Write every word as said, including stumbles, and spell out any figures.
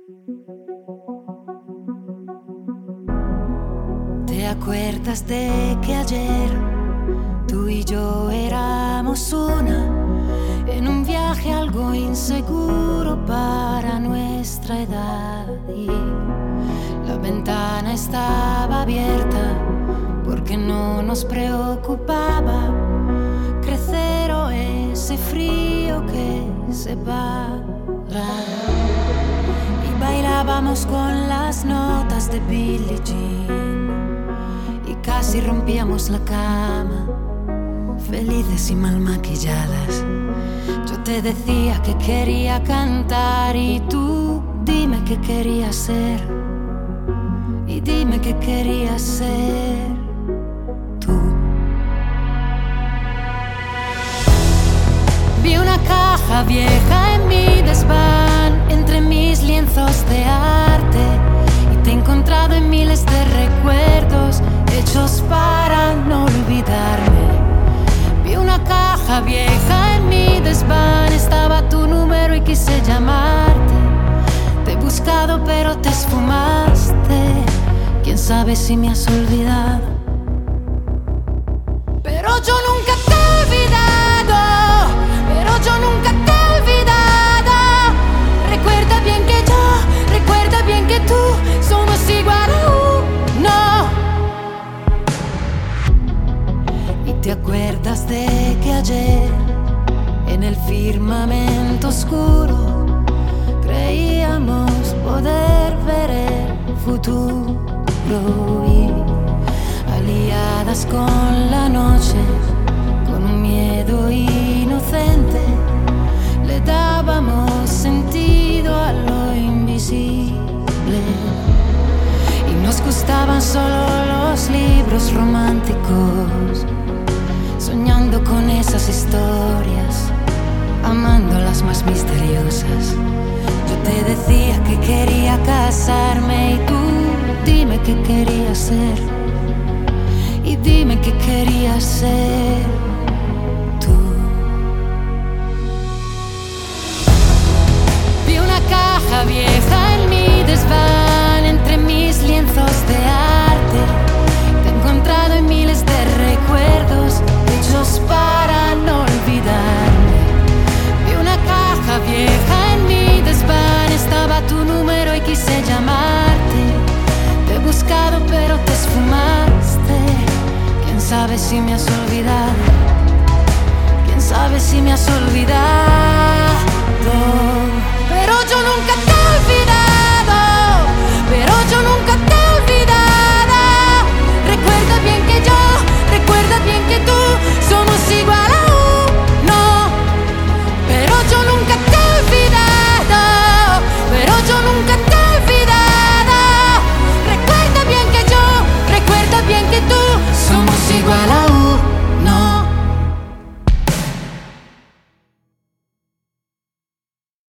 ¿Te acuerdas de que ayer tú y yo éramos una en un viaje algo inseguro para nuestra edad? Y la ventana estaba abierta porque no nos preocupaba crecer o ese frío que se para. Y bailábamos con las notas de Billie Jean y casi rompíamos la cama, felices y mal maquilladas. Yo te decía que quería cantar y tú dime qué querías ser. Y dime qué querías ser tú. Vi una caja vieja en mi desván, entre mis lienzos de arte, y te he encontrado en miles de recuerdos hechos para no olvidarme. Vi una caja vieja en mi desván, estaba tu número y quise llamarte. Te he buscado pero te esfumaste, quién sabe si me has olvidado. Pero yo nunca te he olvidado, pero yo nunca te he olvidado. Recuerda bien que yo, recuerda bien que tú somos igual a uno. Y te acuerdas de que ayer en el firmamento oscuro creíamos poder ver el futuro, y aliadas con la noche, con un miedo inocente, le dábamos sentido a lo invisible. Y nos gustaban solo los libros románticos, soñando con esas historias, amando las más misteriosas. Yo te decía que quería casarme y tú dime qué querías ser. Y dime qué querías ser tú. Vi una caja vieja en mi desván, entre mis lienzos de arte. Te he encontrado en miles de recuerdos hechos para no olvidarme. Vi una caja vieja en mi desván, estaba tu número y quise llamarte. Te he buscado pero te esfumaste, quién sabe si me has olvidado, quién sabe si me has olvidado. Pero yo nunca